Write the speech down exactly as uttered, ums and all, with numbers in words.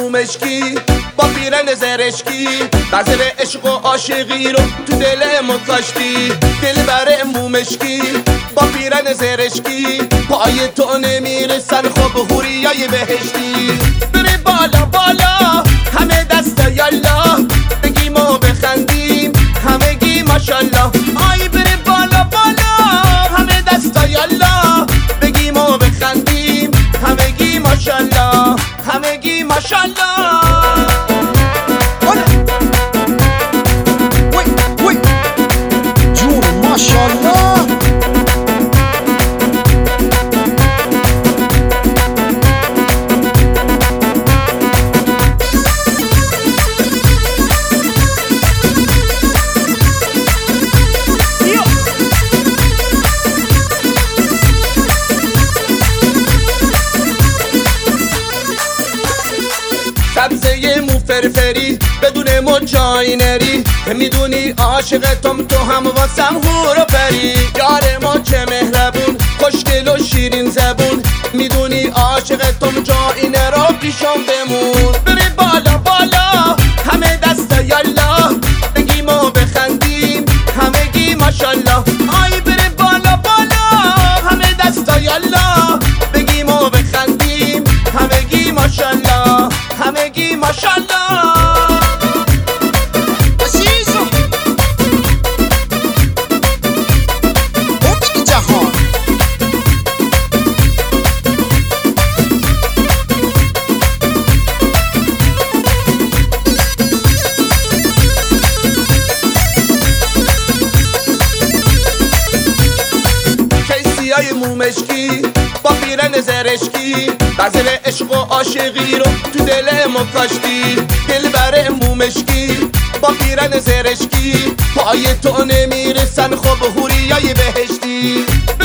مومشکی با پیرن زرشکی بذر عشق و عاشقی رو تو دل ما کاشتی. دل بر مومشکی با پیرن زرشکی پای تو نمیرسن خب حوریای بهشتی. بره بالا بالا همه دستا یالا بگیم و بخندیم همگی ماشالله. آی بره بالا بالا همه دستا یالا بگیم و بخندیم همگی ماشالله همگی ماشالله. جون ماشالله. سبزه مو فرفری بدون مو جایی نری میدونی عاشقتم تو هم واسم هورو پری. یار ما چه مهربون خوشگل و شیرین زبون میدونی عاشقتم جایی نرو پیشم بمون. بره بالا بالا همه دستا یالا بگیم و بخندیم همگی ماشالله. آی بره بالا بالا همه دستا یالا بگیم و بخندیم همگی ماشالله همگی ماشالله. عزیزم امید جهان. کیسیای مومشکی با پیرن زرشکی بذر عشق و عاشقی رو تو دل ما کاشتی. دل بر مومشکی با پیرن زرشکی پای تو نمیرسن خب حوریای بهشتی.